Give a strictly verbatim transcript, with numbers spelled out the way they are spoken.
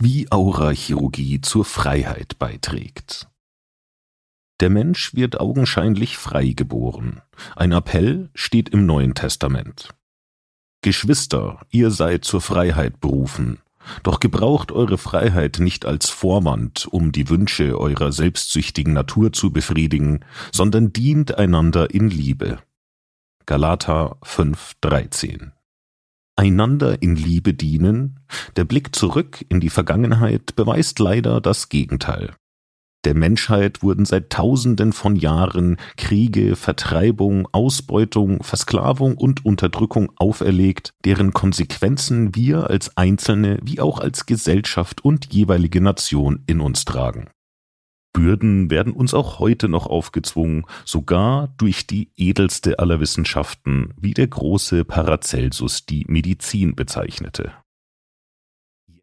Wie Aurachirurgie zur Freiheit beiträgt. Der Mensch wird augenscheinlich frei geboren. Ein Appell steht im Neuen Testament. Geschwister, ihr seid zur Freiheit berufen, doch gebraucht eure Freiheit nicht als Vorwand, um die Wünsche eurer selbstsüchtigen Natur zu befriedigen, sondern dient einander in Liebe. Galater fünf dreizehn. Einander in Liebe dienen, der Blick zurück in die Vergangenheit beweist leider das Gegenteil. Der Menschheit wurden seit Tausenden von Jahren Kriege, Vertreibung, Ausbeutung, Versklavung und Unterdrückung auferlegt, deren Konsequenzen wir als Einzelne wie auch als Gesellschaft und jeweilige Nation in uns tragen. Bürden werden uns auch heute noch aufgezwungen, sogar durch die edelste aller Wissenschaften, wie der große Paracelsus die Medizin bezeichnete.